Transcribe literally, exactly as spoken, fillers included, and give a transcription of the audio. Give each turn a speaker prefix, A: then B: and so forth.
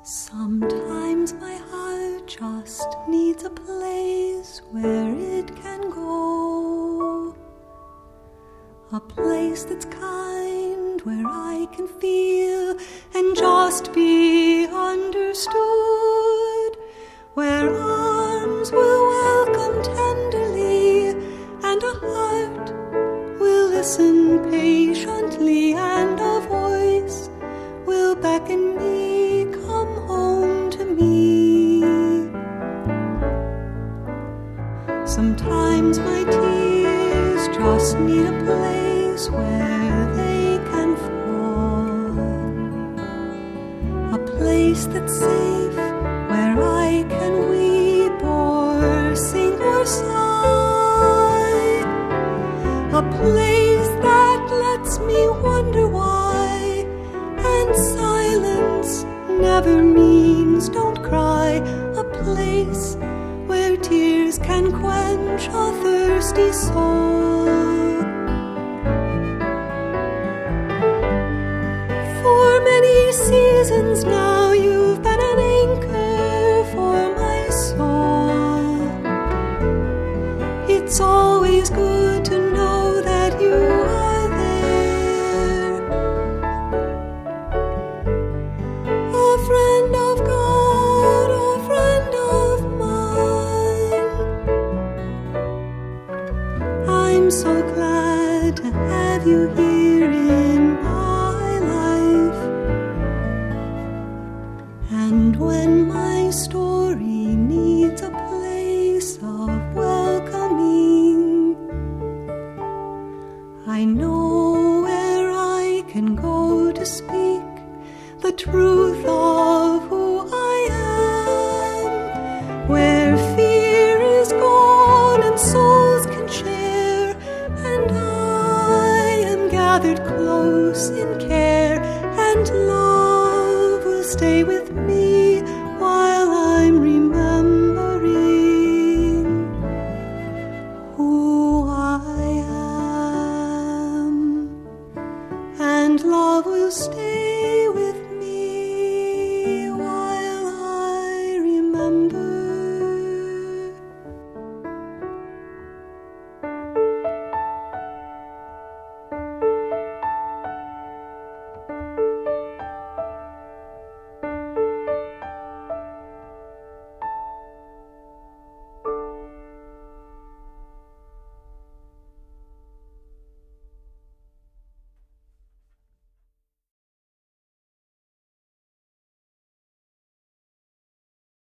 A: Sometimes my heart just needs a place where it can go, a place that's kind, where I can feel and just be understood, where arms will welcome tenderly and a heart will listen patiently and a voice will beckon me, come home to me. Sometimes my tears just need a place where they can fall, a place that's safe, where I can weep or sing or sigh, a place that lets me wonder why, and silence never means don't cry, a place where tears can quench a thirsty soul. For many seasons now you've been an anchor for my soul. It's always good to know that you are there, a friend of God, a friend of mine. I'm so glad to have you here in my life, and when my story needs a place of welcoming, I know where I can go to speak the truth of who I am, where fear is gone and souls can share, and I am gathered close in care, and love will stay with me.